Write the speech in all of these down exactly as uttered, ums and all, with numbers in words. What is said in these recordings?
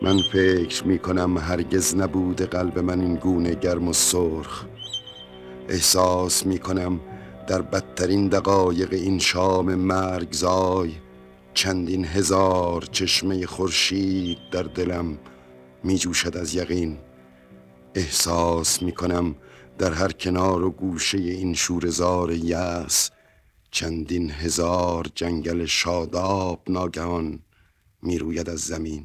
من فکر می کنم هرگز نبوده قلب من این گونه گرم و سرخ. احساس می کنم در بدترین دقایق این شام مرگزای چندین هزار چشمه خورشید در دلم می جوشد از یقین. احساس می کنم در هر کنار و گوشه این شوره‌زار یأس چندین هزار جنگل شاداب ناگهان می روید از زمین.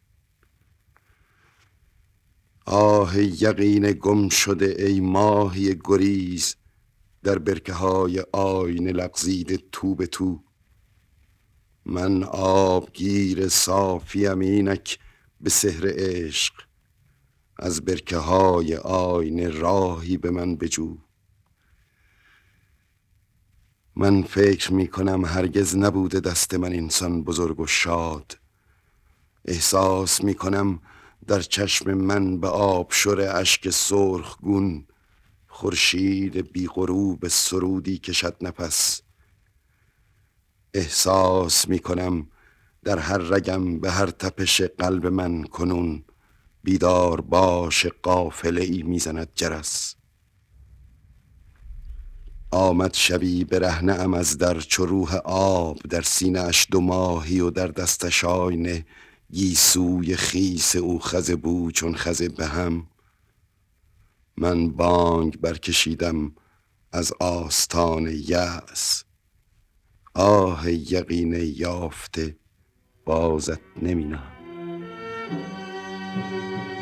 آه یقین گم شده ای ماهی گریز در برکه های آینه لغزیده تو به تو. من آبگیر صافیم اینک به سحر عشق، از برکه های آینه راهی به من بجو. من فکر می کنم هرگز نبوده دست من انسان بزرگ و شاد. احساس می کنم در چشم من به آبشور اشک سرخگون خورشید بی غروب سرودی کشد نفس. احساس می کنم در هر رگم به هر تپش قلب من کنون بیدار باش قافله ای می زند جرس. آمد شبی برهنه ام از در چو روح آب، در سینه اش دو ماهی و در دستش آینه گیسوی خیس او خز بو چون خز به هم. من بانگ برکشیدم از آستان یأس. آه یقین یافته بازت نمی نهم.